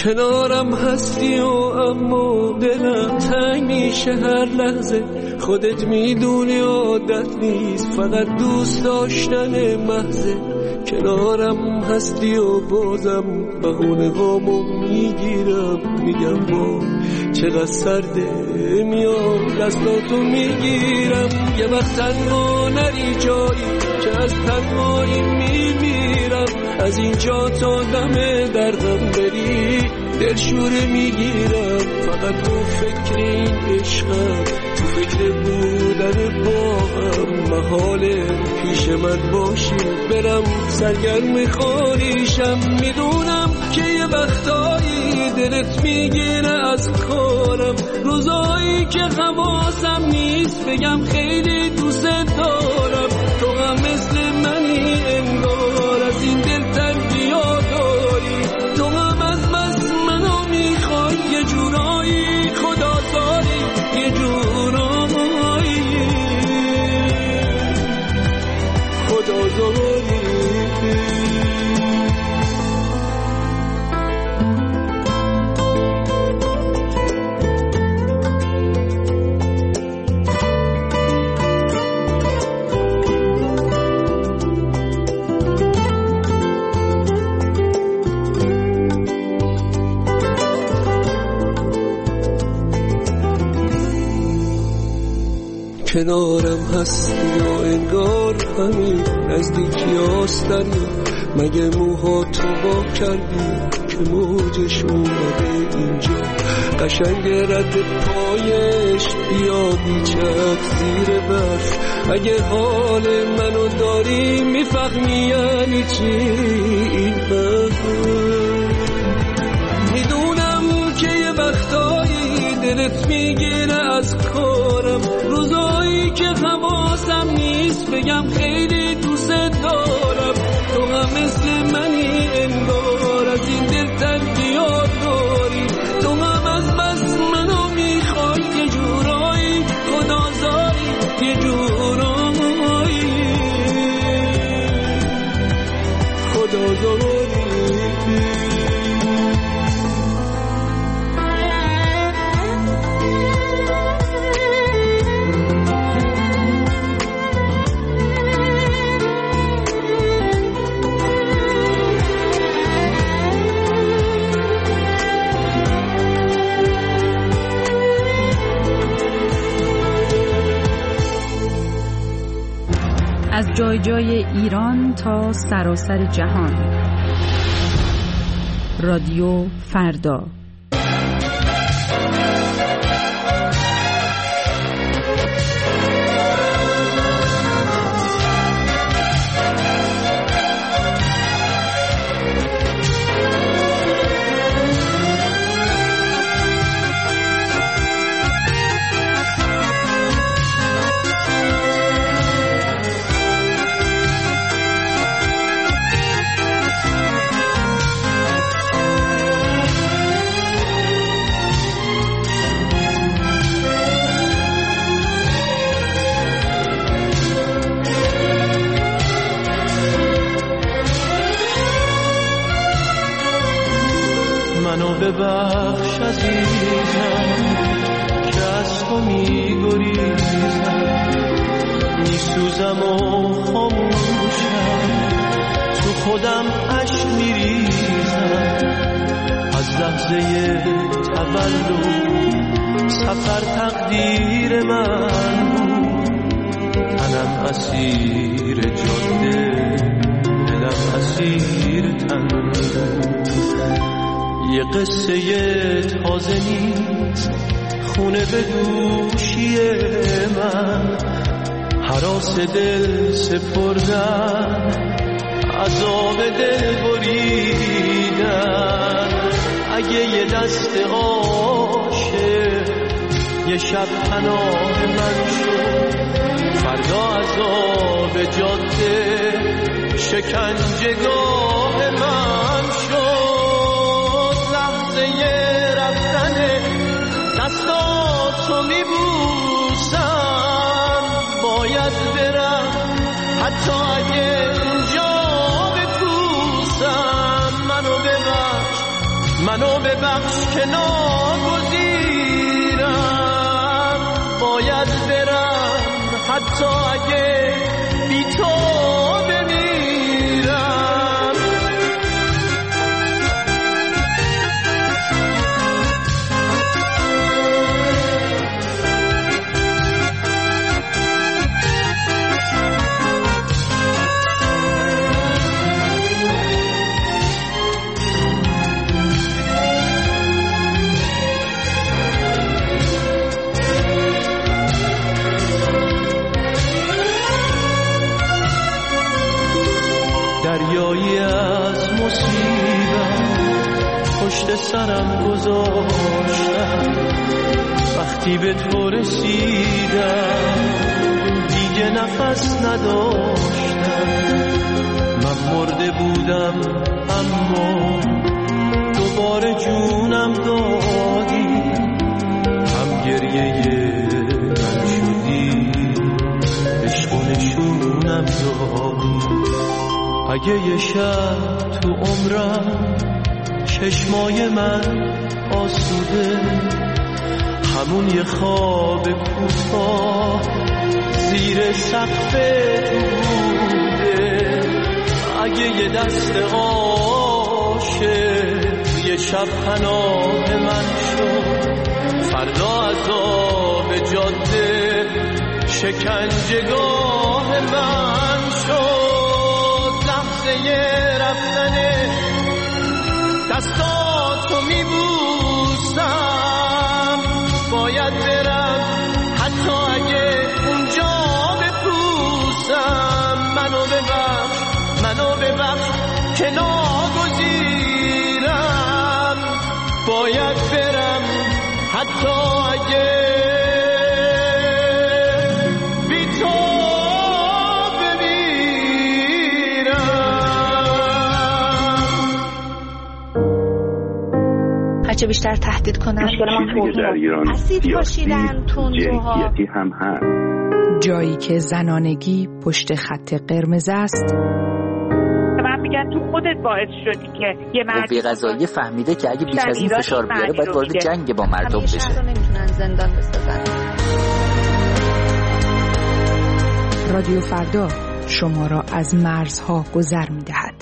کنارم هستی و اما دلم تنگ میشه هر لحظه. خودت میدونی عادت نیست، فقط دوست داشتن محضه. کنارم هستی و بازم بهونه هامو میگیرم، میگم با چقدر سرده، میام دستاتو میگیرم. یه وقت تنها نری جایی که از تنهایی میمیرم. از اینجا تا دم دردم بری دلشوره میگیرم. فقط تو فکر این عشقم، تو فکر بودن با هم. محاله پیش من باشی برم سرگرم خاریشم. میدونم که یه وقتایی دلت میگیره از کارم، روزایی که حواسم نیست بگم خیلی دوست دارم. تو هم مثل منی انگار، از این دل تنگی ها داری. تو هم از بس منو میخوای یه جورایی، خدا داری یه جورایی، خدا داری. کنارم هستی و انگار همین نزدیکی آستانی. مگه موهاتو با کردی که موجش اومده اینجا؟ قشنگ رد پایش بیا بیچک زیر برف. اگه حال منو داری میفهمی یعنی چی این حرف. میدونم که یه وقتایی دلت میگیره از کارم، روزایی که حواسم نیست بگم خیلی دوست دارم. تو هم مثل منی انگار، از این دل تنگی ها داری. تو هم از بس منو میخوای یه جورایی، خدا داری یه جورایی، خدا داری. از جای جای ایران تا سراسر جهان. رادیو فردا. ببخش عزیزم که از تو میگریزم، میسوزم و خاموشم، تو خودم اشک میریزم. از لحظه تولد سفر تقدیر من بود، تنم اسیر جاده، دلم اسیر تن بود. یه قصه تازه نیست خونه به دوشی من، هراس دل سپردن، عذاب دل بریدن. اگه یه دست عاشق یه شب پناه من شد، فردا عذاب جاده شکنجهگاه من شد. رفتن دستاتو میبوسم، باید برم حتی اگه اونجا بپوسم. منو ببخش، منو ببخش که ناگزیرم، باید برم حتی اگه بی تو بمیرم. دریایی از مصیبت پشت سرم گذاشتم، وقتی به تو رسیدم دیگه نفس نداشتم. من مرده بودم اما دوباره جونم دادی، هم گریه من شدی، عشق و نشونم دادی. اگه یه شب تو عمرم چشمای من آسوده، همون یه خواب کوتاه زیر سقف تو بوده. اگه یه دست عاشق یه شب پناه من شد، فردا عذاب جاده شکنجهگاه من شد. رفتنه دستاتو میبوسم، باید برم حتی اگه اونجا بپوسم. منو ببخش که ناگزیرم، باید برم حتی اگه چه بیشتر تهدید کنن. چیزی در ایران اسید پاشیدن تندروها هم هست. جایی که زنانگی پشت خط قرمز است. من میگن تو خودت باعث شدی که یه مردی قضایی فهمیده که اگه بیش از این فشار بیاره باید وارد جنگ با مردم بشه. همیشه نمیتونن زندان بسازن. رادیو فردا شما را از مرزها گذر میدهد.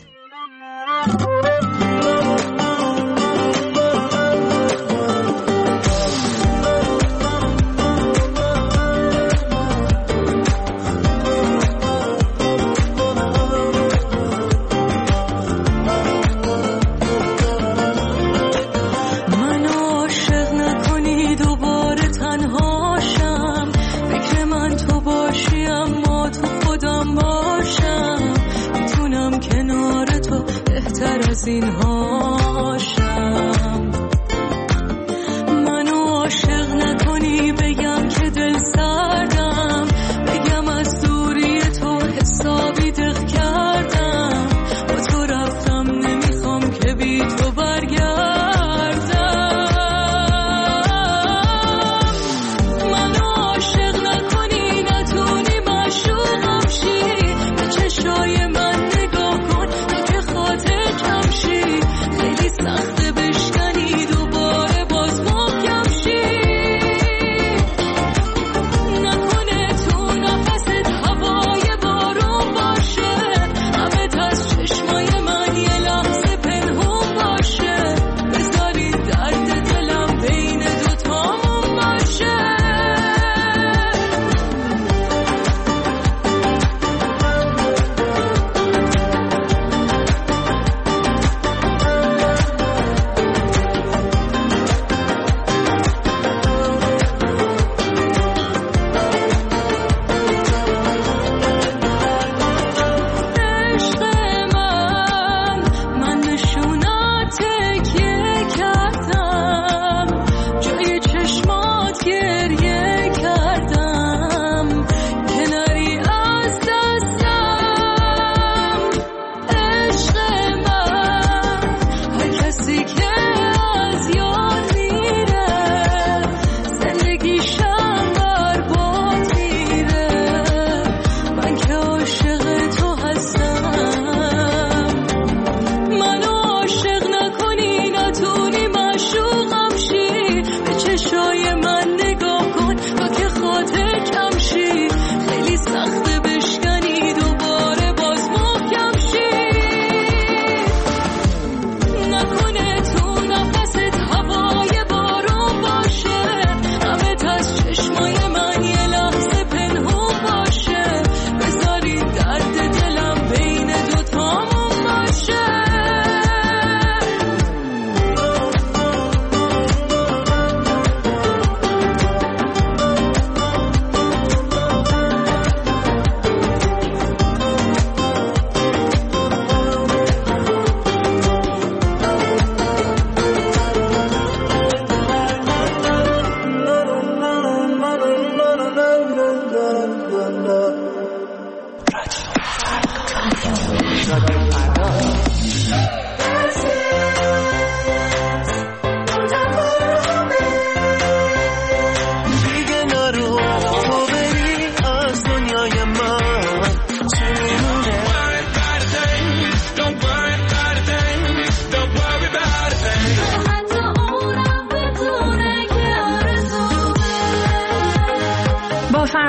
منو عاشق نکنی بگم که دل سردم، بگم از دوری تو حسابی دق کردم، با تو رفتم نمیخوام که بی تو برگردم. منو عاشق نکنی نتونی معشوقم شی، به چشای من نگاه کن تا که خاطر کم شی. خیلی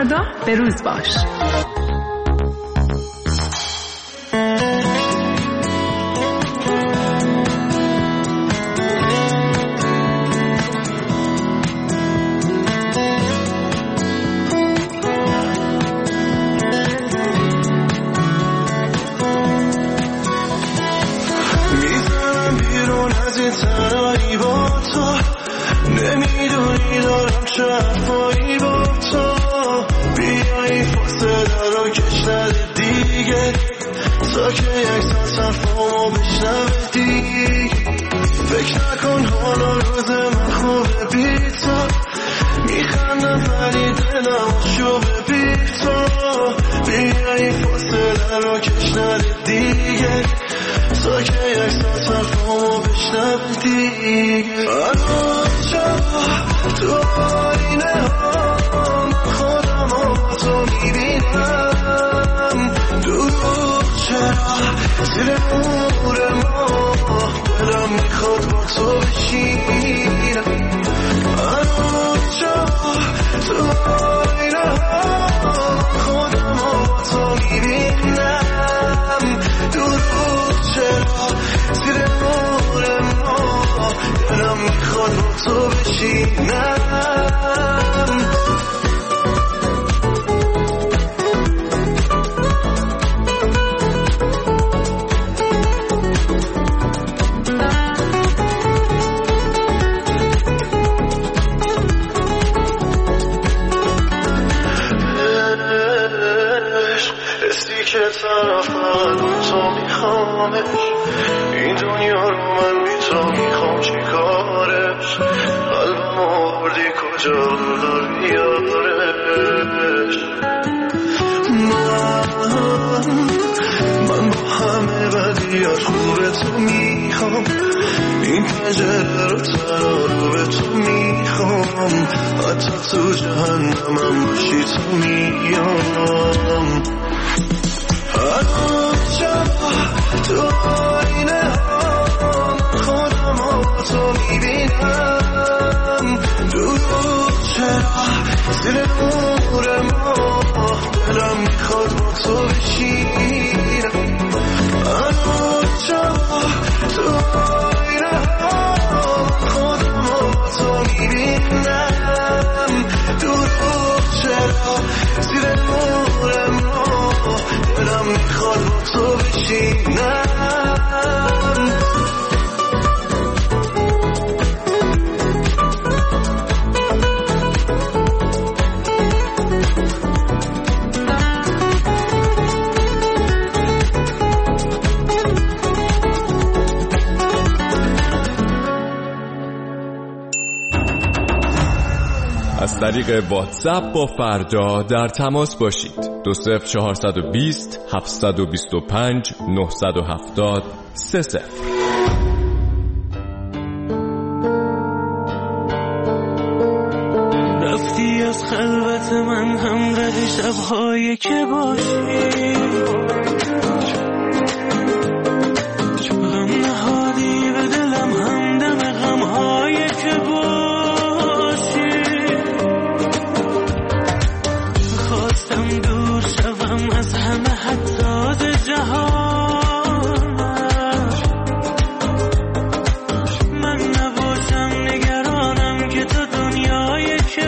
فردا به روز باش. تنهایی با تو نمیدونی دارم چه حرفایی با تو بیایی فاصله رو کش نده دیگه تا که یک ساعت حرفامو بشنوه دیگه فکر نکن حالا روز من خوبه بی تو میخندم ولی دلم شوبه بی تو بیایی فاصله رو کش نده دیگه تا که یک ساعت حرفامو بشنوه دیگه آنجا تو آینه ها من خودم با تو میبینم دروغ چرا زیر نور ما دلم میخواد با تو بشینم آنجا تو آینه ها من خودم با تو میبینم دروغ چرا زیر نور ما دلم میخواد با تو بشینم که طرف من تو میخوامش این دنیا رو من بی تو میخوام چی کارش قلبم آوردی کجا داری یارش من با همه بدیات خوب تو میخوام این پنجره رو تنها به تو میخوام حتی تو جهنمم باشی تو میام آنجا تو آینه ها من خودم با تو میبینم دروغ چرا زیر نور ما دلم میخواد با تو بشینم آنجا تو آینه ها من خودم با تو میبینم دروغ چرا زیر نور ما دلم میخواد با تو بشینم از طریق واتساپ با فردا در تماس باشید. 20420 725 970 30. رفتی از خلوت من همراه شب‌های که باشی غم نهادی به دلم همدم غم‌های که باشی خواستم دور شوم از همه حداد جهان من نباشم نگرانم که تو دنیای که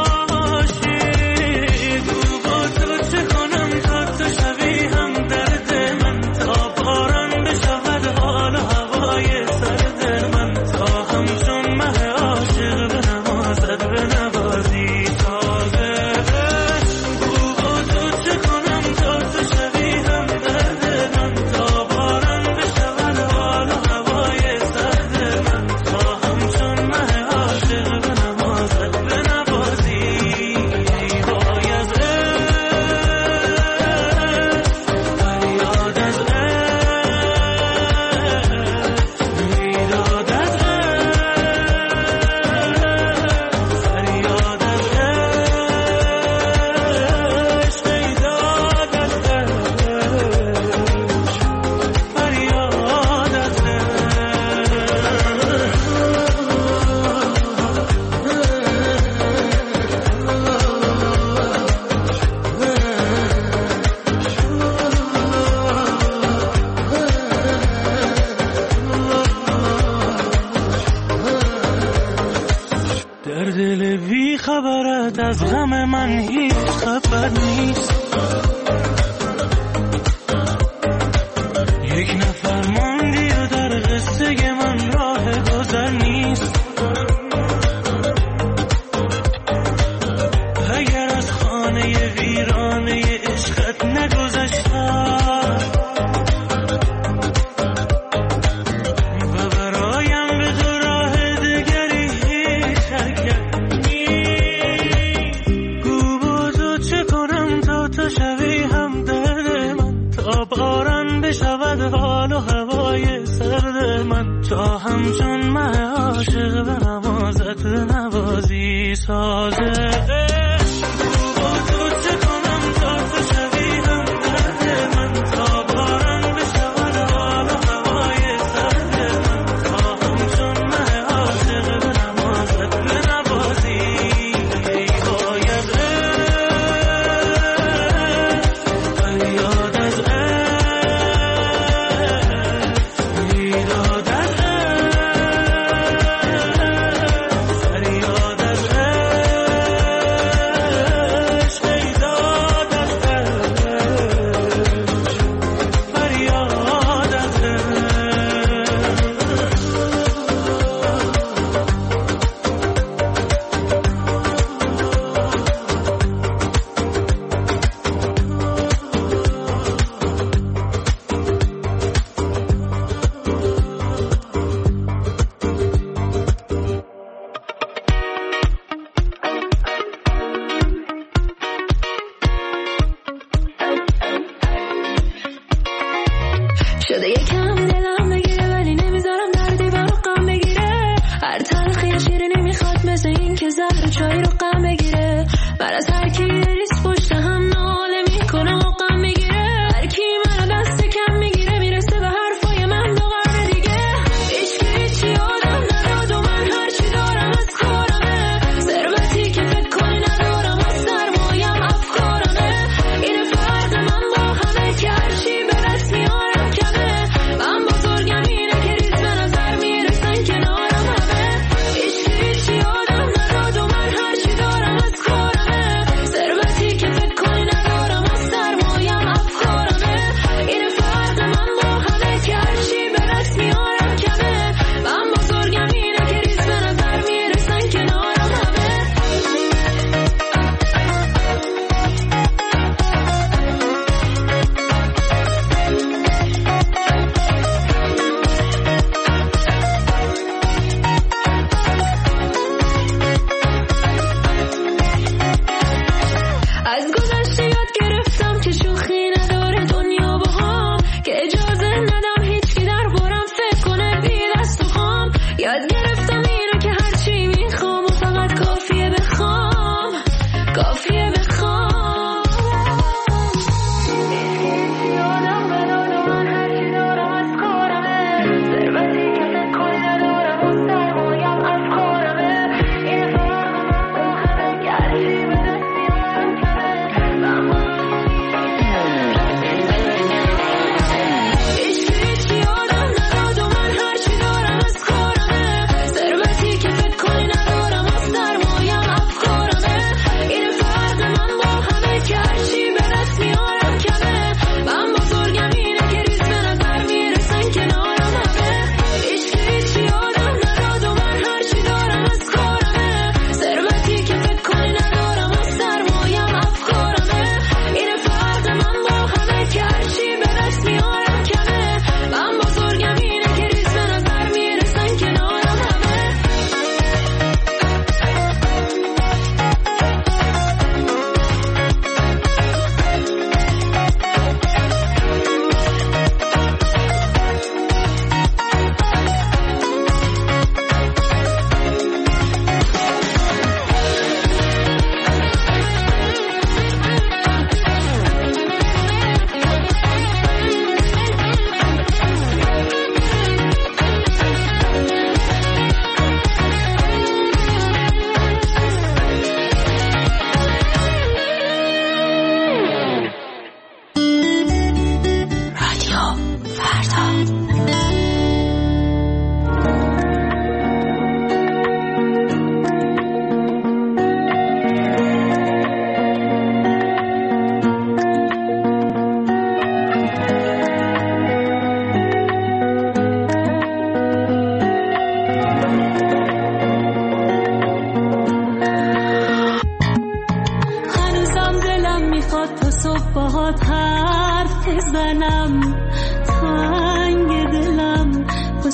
باشی گو با تو چه کنم تا تو شوی هم درد خبرت از غم من هیچ خبر نیست. یک نفر ماندی و در قصه من راه گذر نیست. اگر از خانه ویرانه عشقت نگذشتم و برایم به تو راه دگری شکر نیست. گو با تو چه کنم تا تو شوی هم درد من، تا باران بشود حال و هوای سرد من، تا همچون من عاشق به نوازت نوازی سازه. شده یکم دلم بگیره ولی نمیذارم دردی برو غم بگیره. هر تلخی یا شیرینی میخواد مثل این که زهر چای رو غم بگیره. من از هر کی ریس پشت هم ناله میکنه و غم میگیره. هر کی منو دست کم میگیره میرسه به حرفای من دو قرن دیگه. هیچی آدم نداد و من هرچی دارم از کارمه. ثروتی که فکر کنی ندارم از سرمایم افکارمه. این فرق من با همه که هرچی به دست میارم کمه. من بزرگم اینه که ریز به نظر میرسن کنارم همه. هیچی آدم نداد و من هرچی دارم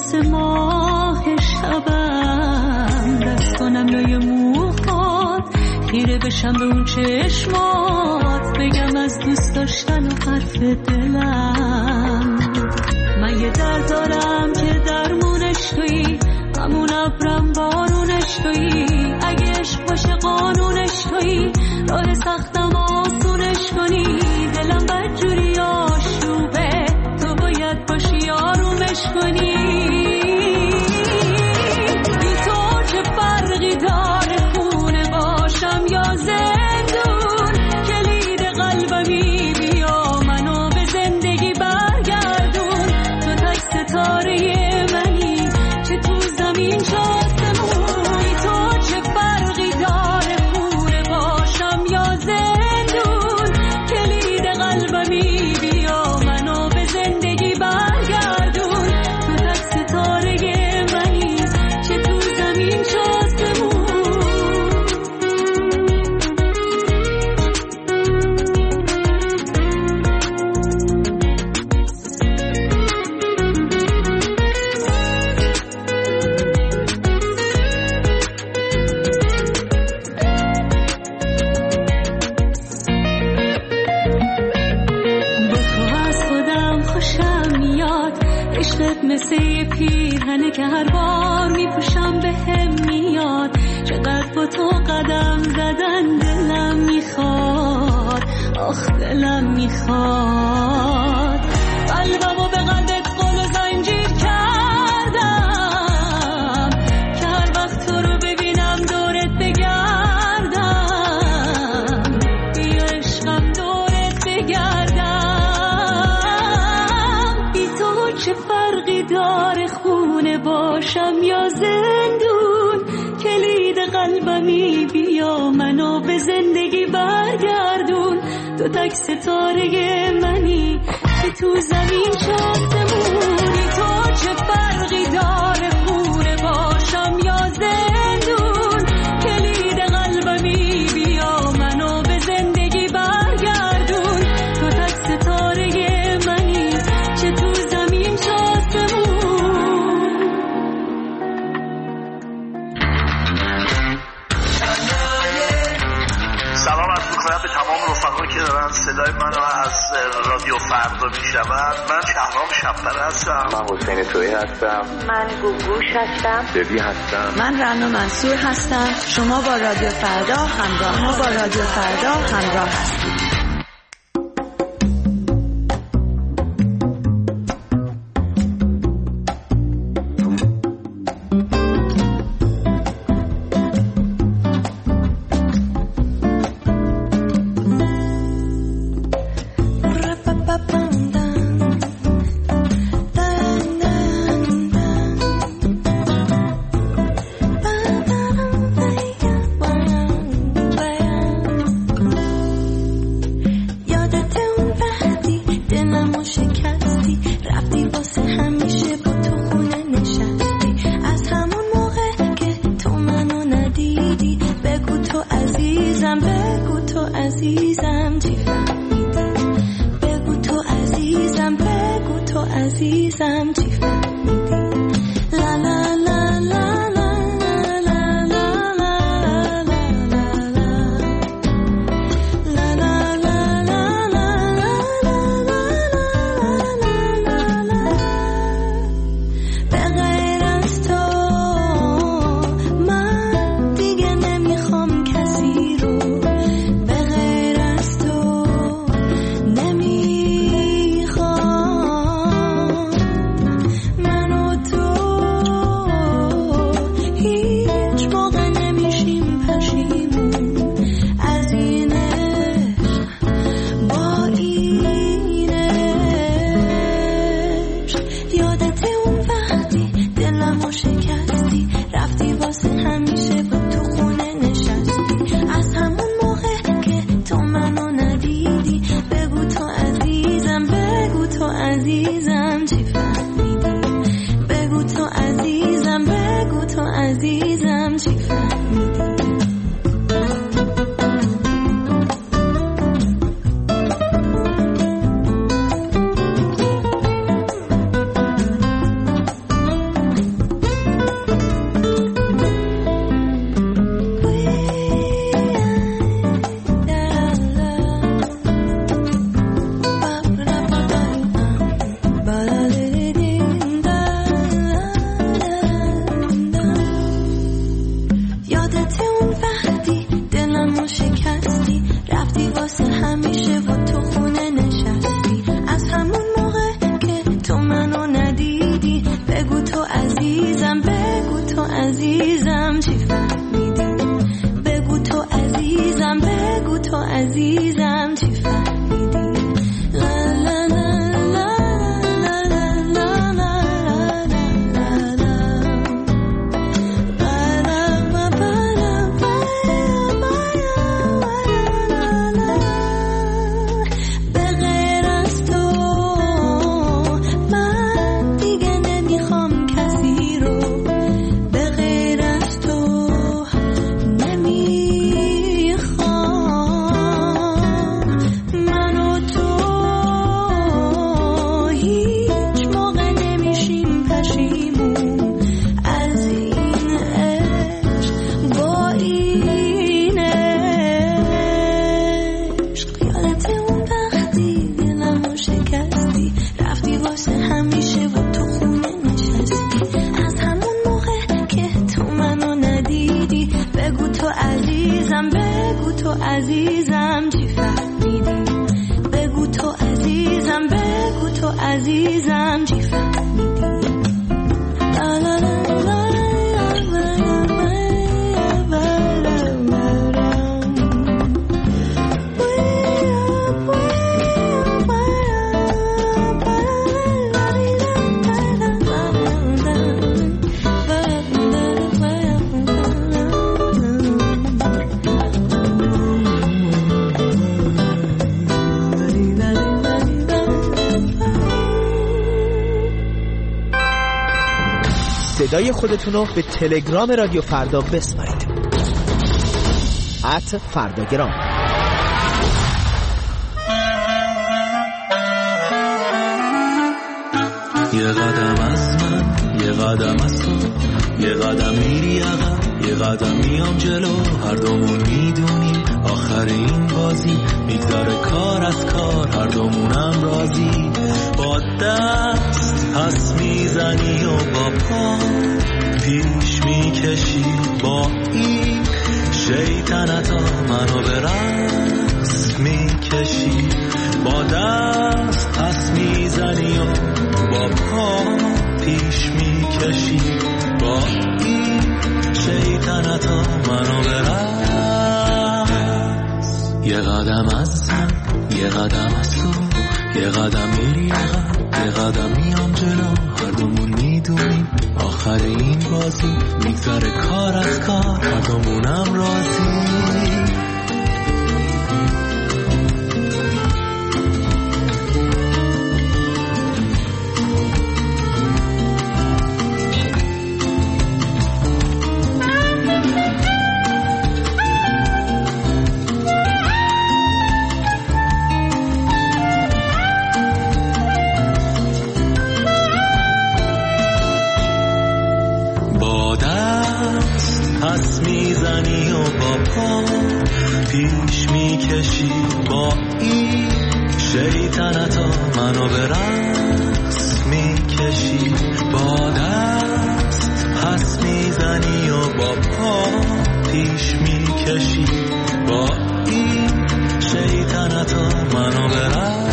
مثل ماه شبم، دست کنم لای موهات، خیره بشم به اون چشمات، بگم از دوست داشتن و حرف دلم. من یه درد دارم که درمونش تویی، همون ابرم بارونش تویی، اگه عشق باشه قانونش تویی، راه سختم آسونش کنی، دلم بدجوری آشوبه، تو باید باشی آرومش کنی. بی تو چه فرقی داره خونه باشم یا زندون، کلید قلبمی بیا منو به زندگی برگردون، تو تک ستاره منی چه تو زمین چه آسمون. بی تو چه فرقی داره خونه باشم یا زندون، کلید قلبمی بیا منو به زندگی برگردون، تو تک ستاره منی چه تو زمین چه آسمون. عشقت مثل یه پیرهنه که هر بار میپوشم به هم میاد، چقدر با تو قدم زدن دلم میخواد، آخ دلم میخواد. قلبمو به قلبت قل و زنجیر کردم که هر وقت تو رو ببینم دورت بگردم، بیا عشقم دورت بگردم. بی تو چه فرقی داره خونه باشم یا زندون، کلید قلبمی بیا منو به زندگی برگردون، تو تک ستاره منی که تو زمین چه آسمونی. تو چه فرقی داره خونه باشم یا زندون، کلید قلبمی بیا منو به زندگی برگردون، تو تک ستاره منی چه تو زمین چه آسمون. سلام عرض می‌کنم به تمام رفقایی که دارن صدای منو از رادیو فردا میشنون. من شهرام شب‌پره هستم. من حسین تویی هستم. من گوگوش هستم. ببی هستم. من رنا منصور هستم. شما با رادیو فردا همراه هستید. عزیزم چی فهمیدی؟ بگو تو عزیزم، بگو تو عزیزم چی فهمیدی؟ لا لا لا عزیزم چی فهمیدی؟ بگو تو عزیزم، بگو تو عزیزم چی فهمیدی؟ لا لا لا لا صدای خودتون رو به تلگرام رادیو فردا بسپارید. @فرداگرام. یه قدم از من، یه قدم از تو، یه قدم میری عقب، یه قدم میام جلو. هر دومون میدونیم آخر این بازی میگذره کار از کار، هر دومونم راضی. با دست پس میزنی و با پا پیش میکشی، با این شیطنتا منو به رقص میکشی. با دست پس میزنی و با پا پیش میکشی، با این شیطنتا منو به رقص. یه قدم از من، یه قدم از تو، یه قدم میری عقب، یه قدم میام جلو. هر دومون میدونیم آخر این بازی میگذره کار از کار، هر دومونم راضی. پس میزنی و با پا پیش میکشی، با این شیطنتا منو به رقص میکشی. با دست پس میزنی و با پا پیش میکشی، با این شیطنتا منو به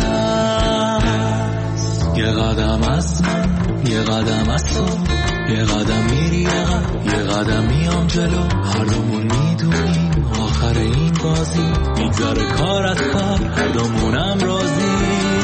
رقص. یه قدم از من، یه قدم از تو، یه قدم میری عقب، یه قدم میام جلو. هر دومون میدونیم آخر این بازی میگذره کار از کار، هر دومونم راضی.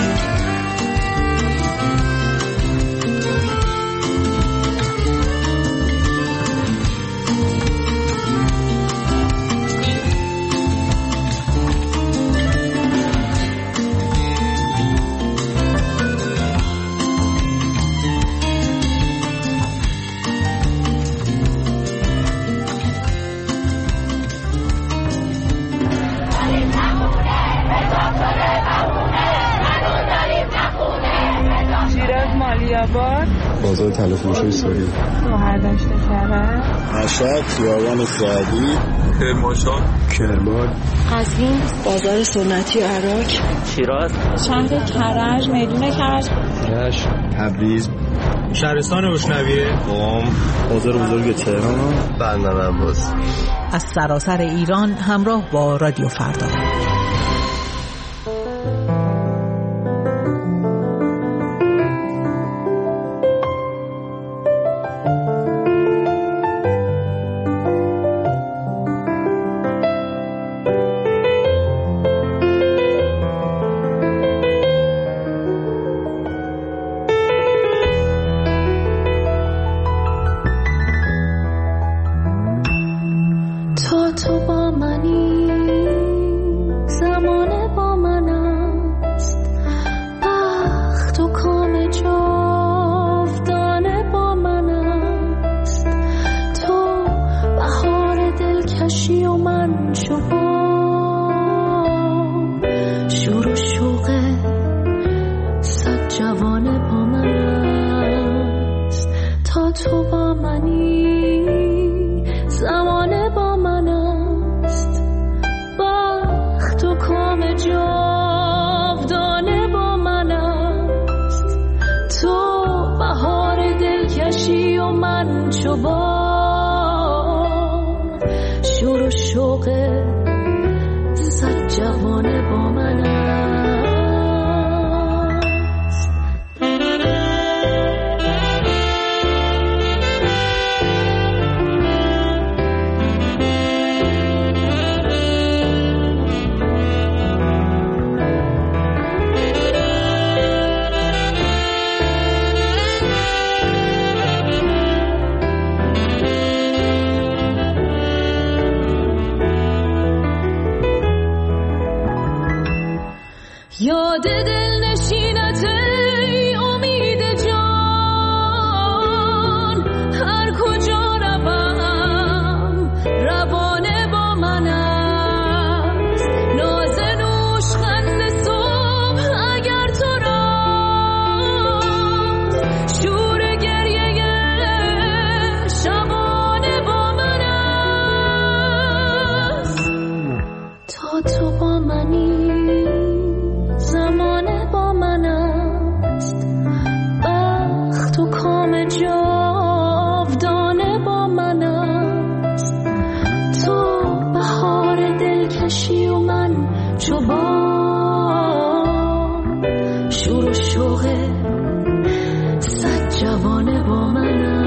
بازار تلافروشی سوری، مهردشت کرد، مشهد، خیابان سعدی، کرمانشاه، کرمان، قزوین، بازار سنتی عراق، شیراز، شهر کرج، میدون کرج، رشت، تبریز، شهرستان روشنویه، قم، بازار بزرگ تهران، بندر عباس. از سراسر ایران همراه با رادیو فردا. شور و شوق صد جوانه با من است. تا تو با منی زمانه با من است. بخت و کام جاودانه با من است. تو بهار دلکشی و من چوبان. شور و شوق صد جوانه با من است. یاد دل نشینت ای امید جان. هر کجا روم روانه با من است. ناز نوشخند صبح اگر تو راست. شور گریه شبانه با من است. تا تو با منی زمانه با من است. بخت و کام جاودانه با من است. تو بهار دلکشی و من چوبان. شور و شوق صد جوانه با من است.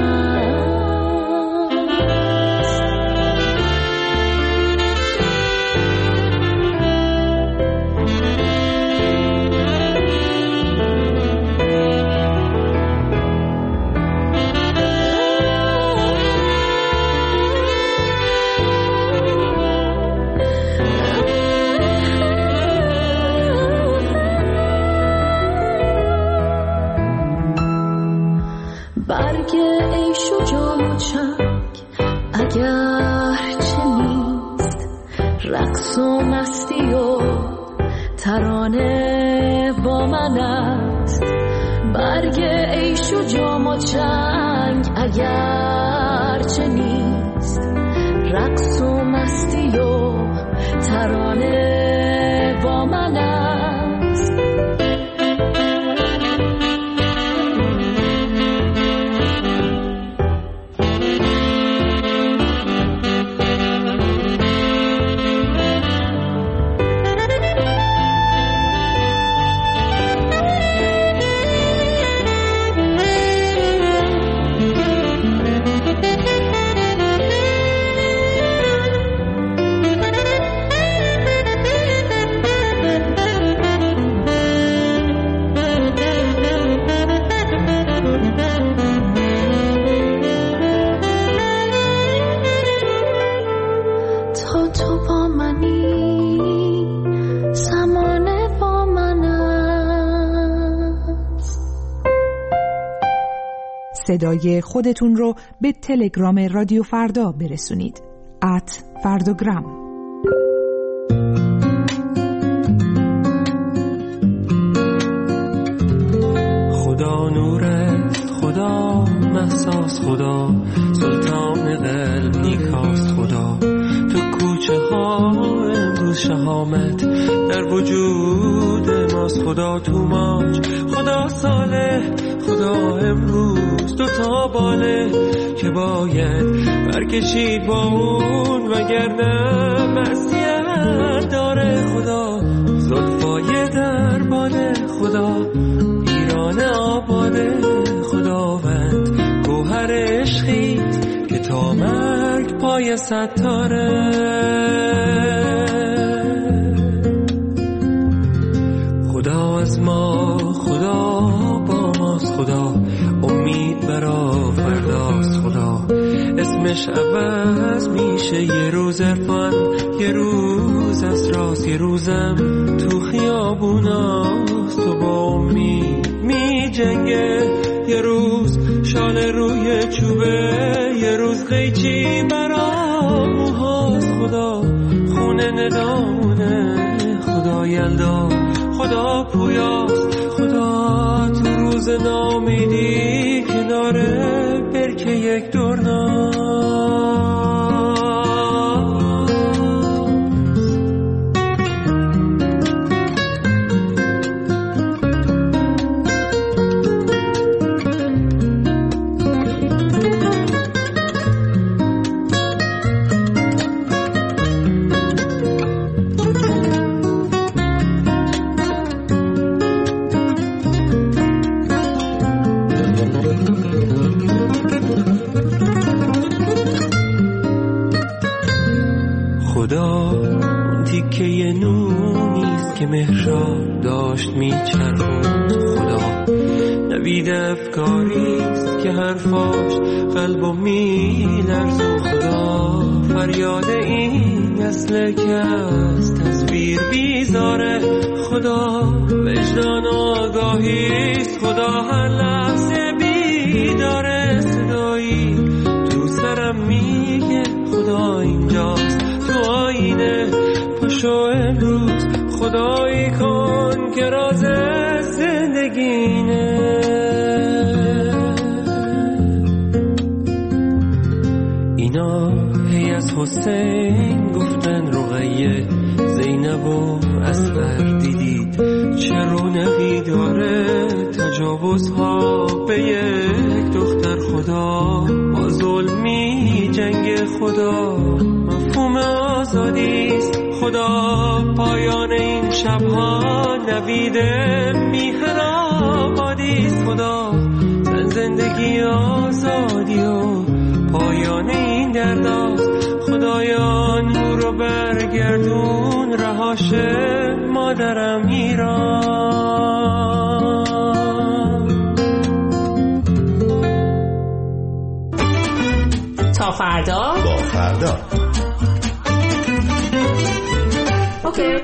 برگ عیش و جام و چنگ اگر چه نیست. رقص و مستی و ترانه با من است. برگ عیش و جام و چنگ اگر چه نیست. رقص و مستی و ترانه با من است. صدای خودتون رو به تلگرام رادیو فردا برسونید. @فرداگرام. خدا نور است، خدا محساس، خدا سلطان قلب نیکاست. خدا تو کوچه ها امروز شهامت در وجود ماست. خدا تو ماج، خدا صالح، خدا امروز دو تا باله که باید برکشید با اون وگرنه معصیت داره. خدا زلفای در باله، خدا ایران آباده. خداوند گوهر عشقیت که تا مرگ پای ستاره. خدا از ما، خدا با ماست. خدا امید برا فرداست. خدا اسمش عوض میشه، یه روز عرفان، یه روز اسراست، یه روزم تو خیابوناست. تو با امید می جنگه، یه روز شال روی چوبه، یه روز قیچی برا موهاست. خدا خونه ندامونه، خدا یلدا، خدا پویاست، خدا تو روز نامیدی کناره برکه یک دورناست. تیکه نونیست که مهراب داشت میچرخوند. خدا نوید افکاریست که حرفاش قلبو میلرزون. خدا فریاد این نسل که از تصویر بیزاره. خدا وجدان آگاهیست، خدا هر لحظه بیداره. صدایی تو سرم میگه خدا اینجاست تو آینه. پاشو امروز خدایی کن که راز زندگینه. اینا هی از حسین گفتن رقیه، زینب و اصغر دیدید چه رونقی داره. تجاوزها به یک دختر، خدا با ظلمی جنگ. خدا مفهوم آزادیست، خدا پایان این شبها نوید میهن آبادیست. خدا زندگی آزادی و پایان این درداست. خدایا نور رو برگردون، رهاش مادرم ایران. تا فردا با فردا. اوکی.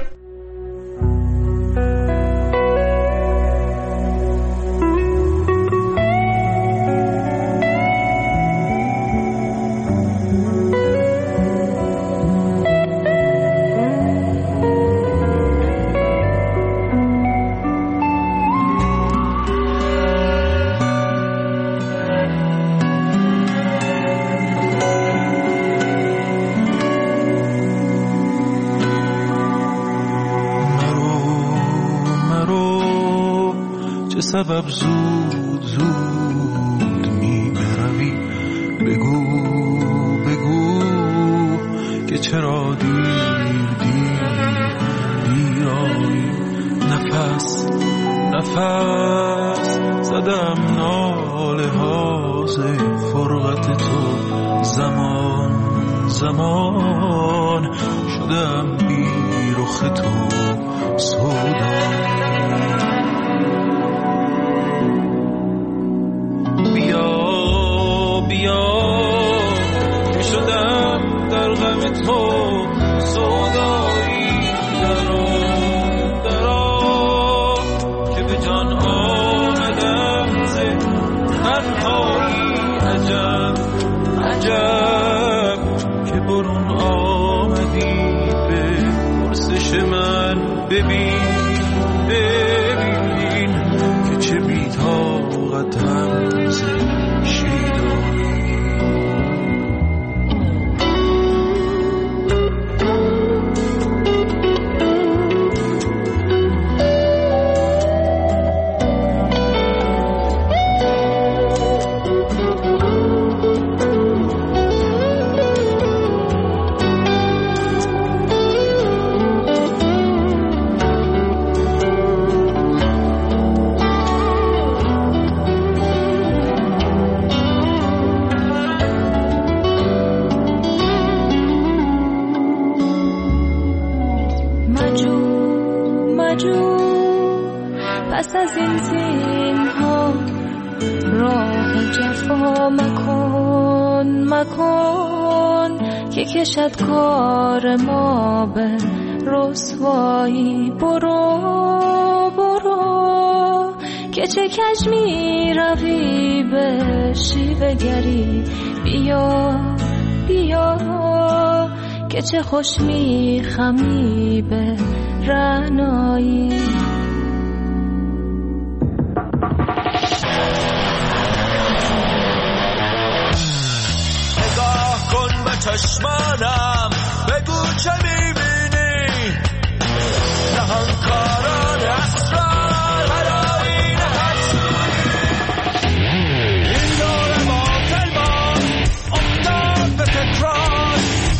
سبب زود زود می بروی، بگو بگو که چرا دیر آیی. نفس نفس زدم ناله هاز فرقت تو، زمان زمان شدم بی رخ تو سودا. تو سودایی درا که به جان آمدم ز تنهایی. عجب عجب که برون آمدی به پرسش من. ببین که چه بی‌طاقتم ز شیدایی. پس از این زینها راه جفا مکن که کشد کار ما به رسوایی. برو که چه کج می روی به شیوه گری. بیا که چه خوش میخمی به رعنایی. نگاه کن به چشمانم بگو چه میبینی، نهانکاران اسرار هرایی نهستونی. این دور باطل ما افتاد به تکرار،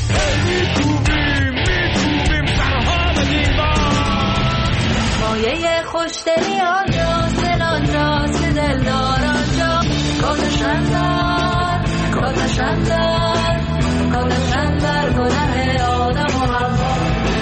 میکوبیم سرها به دیوار. مایه خوشدلی آنجاست، دلانجاست که دلداران جا کاتشن در گناه آدم و حوا.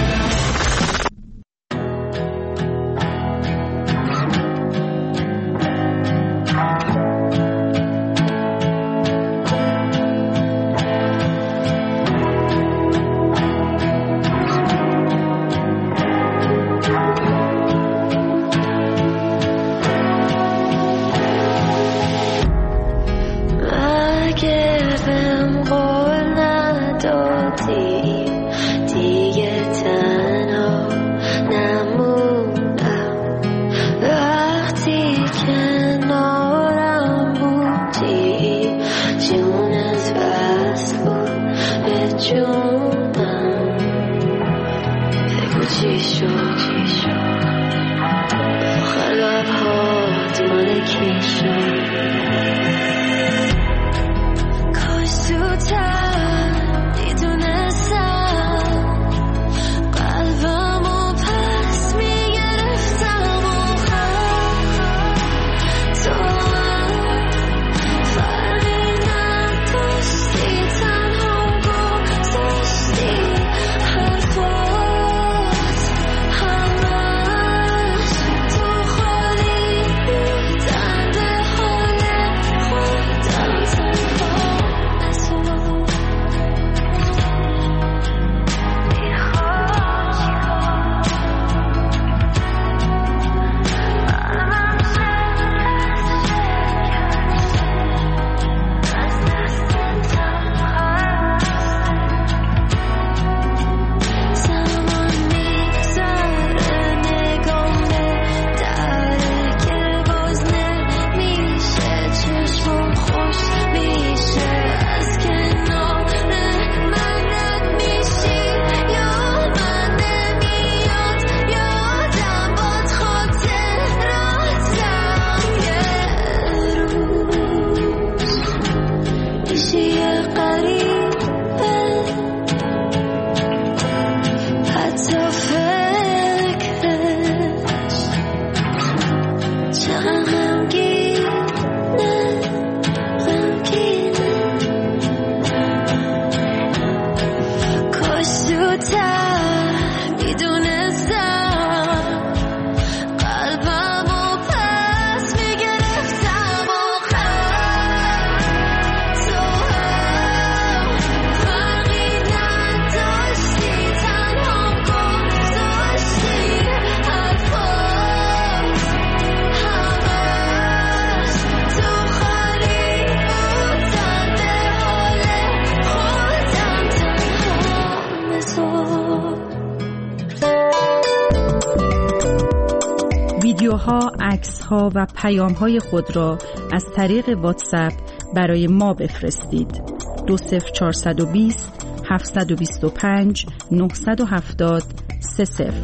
ویدیوها، عکس‌ها و پیام‌های خود را از طریق واتساپ برای ما بفرستید. 20420 725 970 30.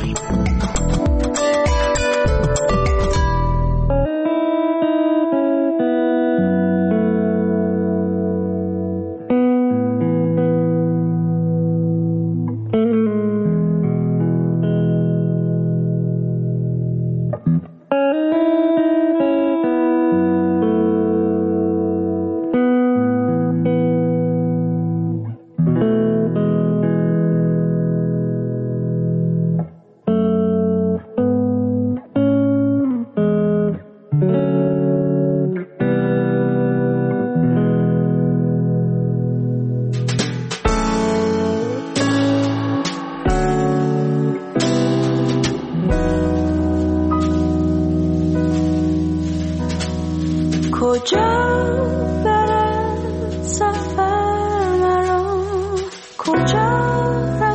کجا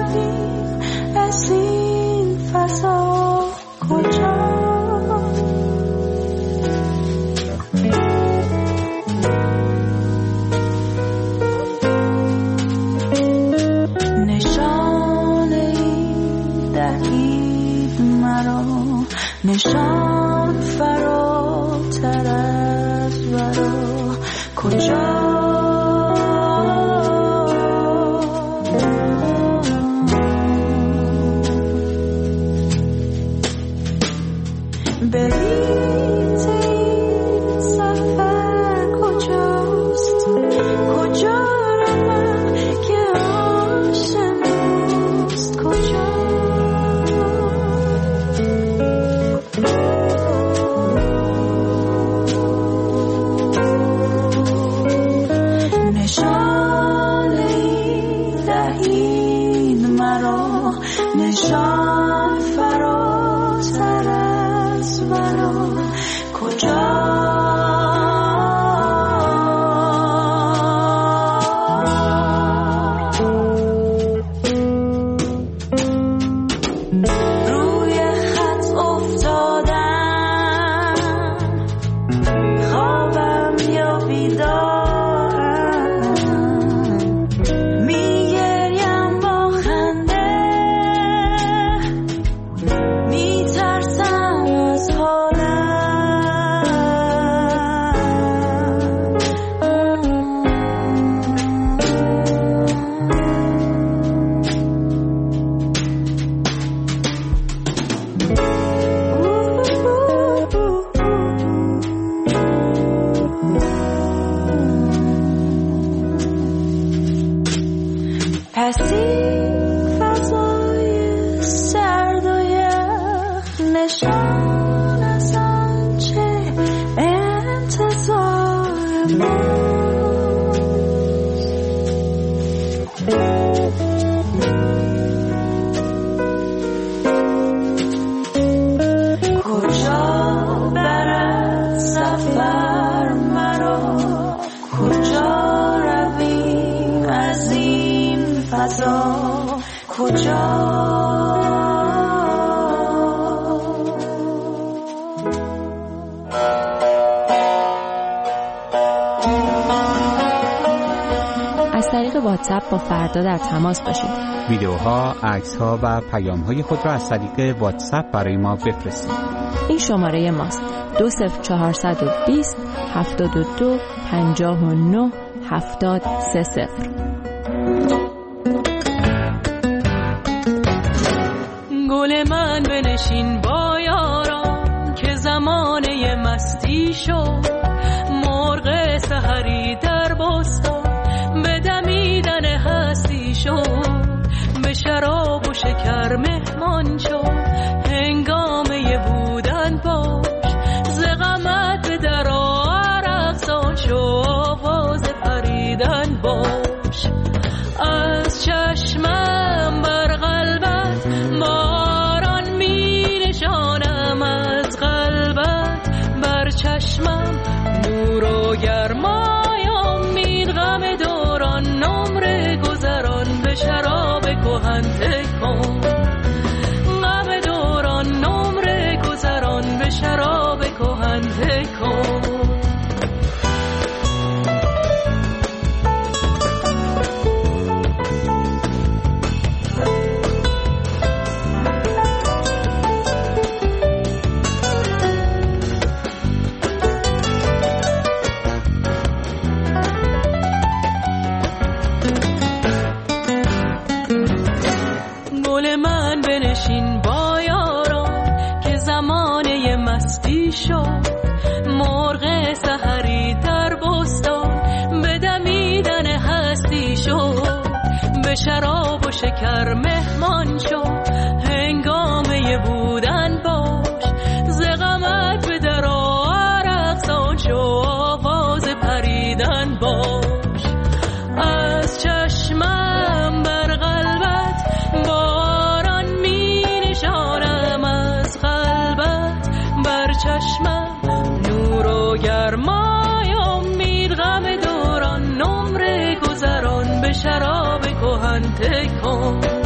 پسی فضای سرد و یخ نشان از آنچه انتظار کجا برد سفر مرا کجا رویم از این فضا کجا از طریق واتساپ با فردا در تماس باشید. ویدیوها، عکس‌ها و پیام‌های خود را از طریق واتساپ برای ما بفرستید. این شماره ماست: 20420 72 59 7030. گل من بنشین با یاران که زمانه مستی شد، مرغ سحری در بستان به دمیدن هستی شد، به شراب و شکر مهمان شد، هنگامه بودن باش، ز غمت به در رقصان شو، آواز پریدن باش، از چشمم بر قلبت باران می نشانم، از قلبت بر چشمم نور و گرمای امید، غم دوران نمره گذران به شراب کهن تکن، غم دوران نمره گذران به شراب کهن تکن. گل من بنشین با یاران که زمانه مستی شد، مرغ سحری در بستان به دمیدن هستی شد، به شراب و شکر مهمان شد، هنگامه بودن باش، ز غمت به در رقصان شو، آواز پریدن باش، از چشمم بر قلبت باران می نشانم، از قلبت بر چشمم نور و گرمای امید، غم دوران نمره گذران به شراب کهن تکن.